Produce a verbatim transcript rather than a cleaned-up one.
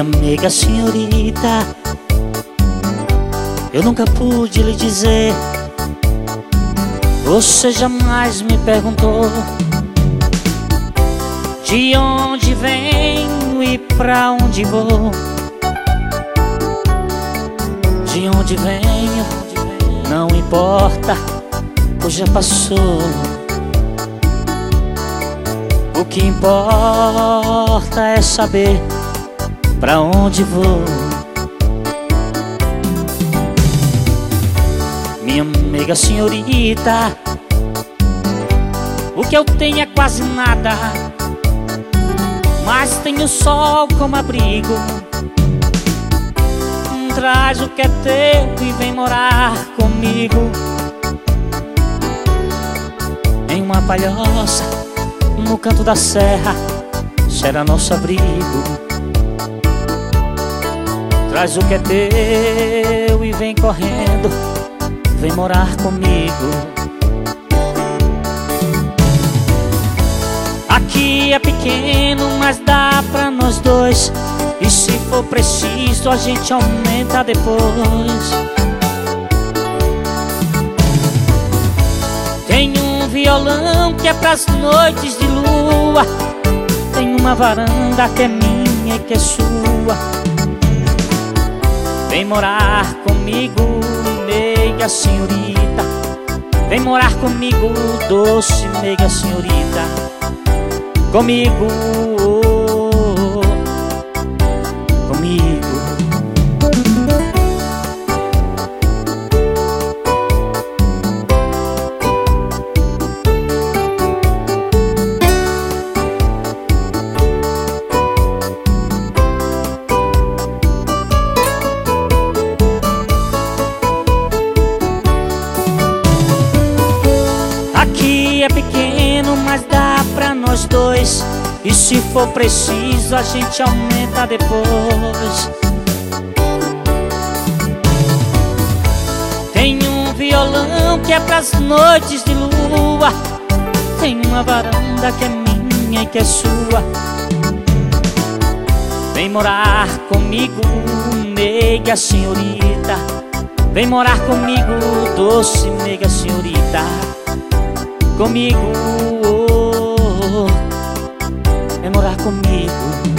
Minha amiga senhorita, eu nunca pude lhe dizer. Você jamais me perguntou de onde venho e pra onde vou. De onde venho não importa, pois já passou. O que importa é saber pra onde vou. Minha amiga senhorita, o que eu tenho é quase nada, mas tenho sol como abrigo. Traz o que é teu e vem morar comigo. Em uma palhoça no canto da serra será nosso abrigo. Traz o que é teu e vem correndo, vem morar comigo. Aqui é pequeno, mas dá pra nós dois, e se for preciso a gente aumenta depois. Tem um violão que é pras noites de lua, tem uma varanda que é minha e que é sua. Vem morar comigo, meiga senhorita. Vem morar comigo, doce meiga senhorita. Comigo, oh, comigo. Aqui é pequeno, mas dá pra nós dois, e se for preciso a gente aumenta depois. Tem um violão que é pras noites de lua, tem uma varanda que é minha e que é sua. Vem morar comigo, meiga senhorita. Vem morar comigo, doce meiga senhorita. Comigo, oh, vem morar comigo.